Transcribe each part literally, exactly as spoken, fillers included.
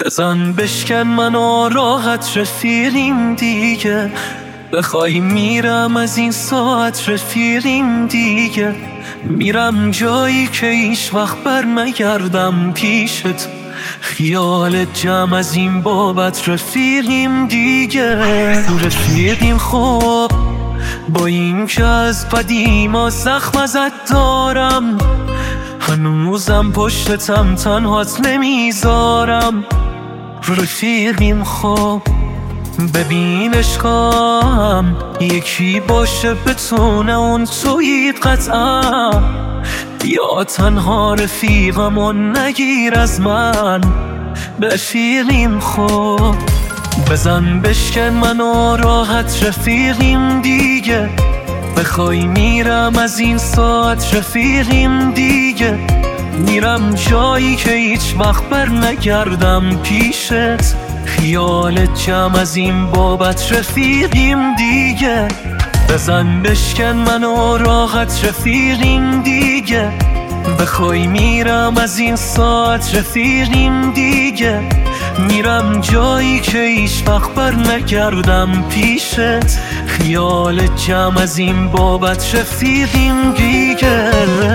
بزن بشکن منو راحت رفیقیم دیگه، بخوای میرم از این ساعت رفیقیم دیگه، میرم جایی که هیچ وقت بر نگردم پیشت، خیالت جمع از این بابت رفیقیم دیگه. رفیقیم خب با این که از قدیما زخم ازت دارم، هنوزم پشتتم تنهات نمیذارم. رفیقیم خب ببین عشقم یکی باشه بتونه اون تویید قطعا، یا تنها رفیقم و نگیر از من. رفیقیم خب بزن بشکن منو راحت رفیقیم دیگه، بخوای میرم از این ساعت رفیقیم دیگه، میرم جایی که هیچ وقت بر نگردم پیشت، خیالت جمع از این بابت رفیقیم دیگه. بزن بشکن منو راحت رفیقیم دیگه، بخوای میرم از این ساعت رفیقیم دیگه، میرم جایی که هیچ وقت بر نگردم پیشت، خیالت جمع از این بابت رفیقیم دیگه.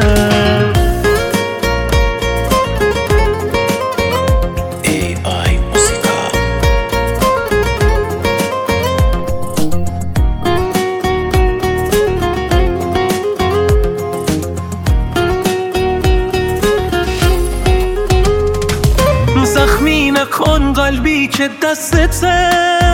زخمی نکن قلبی که دستته،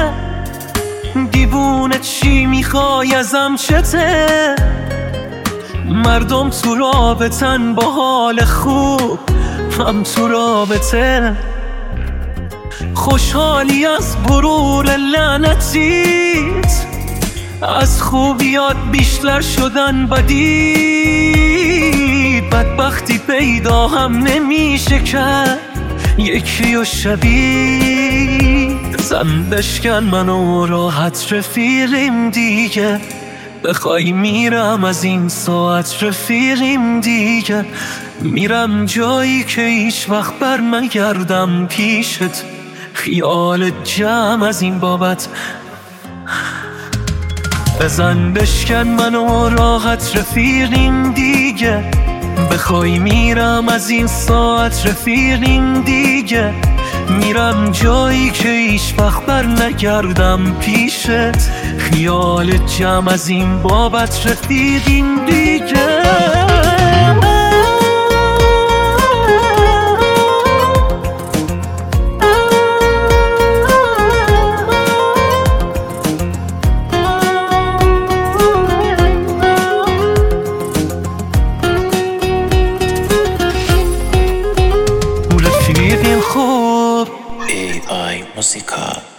دیوونه چی میخوای ازم چته، مردم تو رابطن با حال خوب، هم تو رابطه خوشحالی از غرور لعنتیت، از خوبیات بیشتر شدن بدی، بدبختی پیدا هم نمیشه کرد یکی و شبیه. زن بشکن منو راحت رفیقیم دیگه، بخوای میرم از این ساعت رفیقیم دیگه، میرم جایی که هیچ وقت بر نگردم پیشت، خیالت جمع از این بابت. بزن بشکن منو راحت رفیقیم دیگه، بخوای میرم از این ساعت رفیقیم دیگه، میرم جایی که هیچ وقت بر نگردم پیشت، خیالت جمع از این بابت رفیقیم دیگه. رفیقیم خوب ای آی موسیقا.